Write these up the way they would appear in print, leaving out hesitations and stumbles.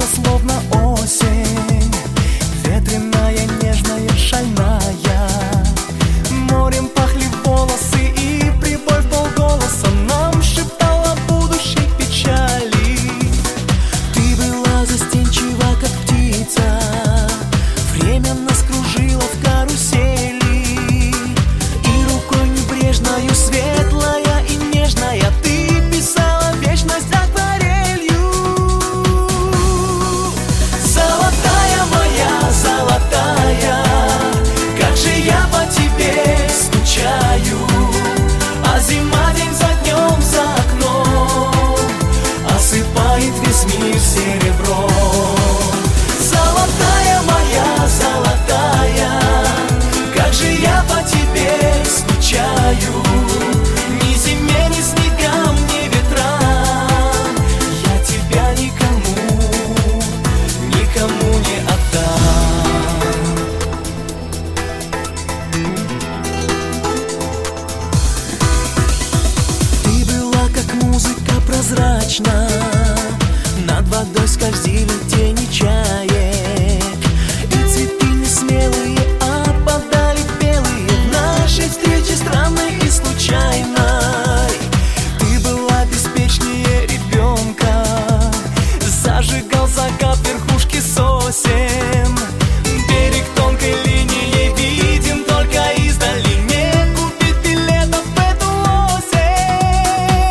словно осень, ветреная, нежная, шальная. Морем пахли волосы, и прибой в полголоса нам шептал о будущей печали. Ты была застенчива, как птица, время нас кружило в карусели, и рукой небрежною, светлая и нежная, ты писала вечность акварелью. Золотая моя, золотая, как же я по тебе скучаю. А зима день за днем за окном осыпает весь мир серебром. Золотая моя, золотая, как же я по тебе скучаю. Ни зиме, ни снегам, ни ветрам я тебя никому, никому не отдам. Ты была как музыка прозрачна, над водой скользили тени чаек, и цветы несмелые опадали белые в нашей встрече странной и случайной. Ты была беспечнее ребенка, зажигал закат верхушки сосен. Берег тонкой линией виден только издали, не купить билетов в эту осень.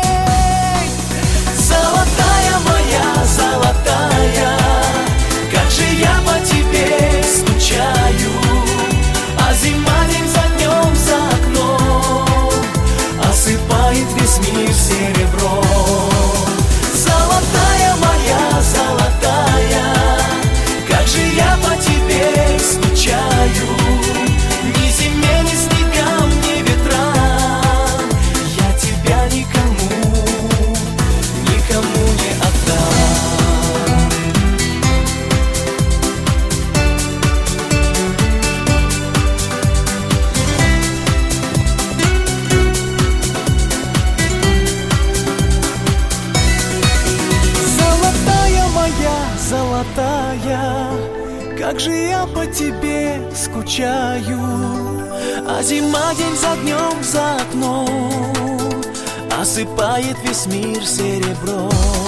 Золотая моя, золотая, как же я по тебе скучаю. А зима день за днем за окном осыпает весь мир серебром. Золотая моя, золотая, как же я по тебе скучаю. Ни зиме, ни снегам, ни ветрам я тебя никому, никому не отдам. Золотая моя, золотая, как же я по тебе скучаю. А зима день за днем за окном осыпает весь мир серебром.